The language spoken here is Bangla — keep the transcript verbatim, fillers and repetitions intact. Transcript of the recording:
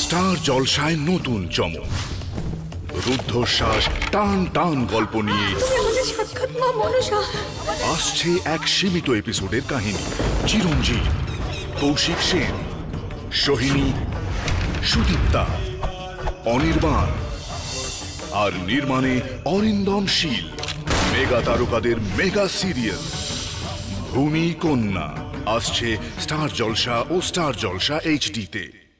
স্টার জলসায় নতুন চমক, রুদ্ধশ্বাস টান টান গল্প নিয়ে আসছে এক সীমিত এপিসোডের কাহিনী। চিরঞ্জিত, কৌশিক সেন, সোহিনী, সুদীপ্তা, অনির্বাণ আর নির্মাণে অরিন্দম শীল। মেগা তারকাদের মেগা সিরিয়াল ভূমি কন্যা আসছে স্টার জলসা ও স্টার জলসা এইচডি তে।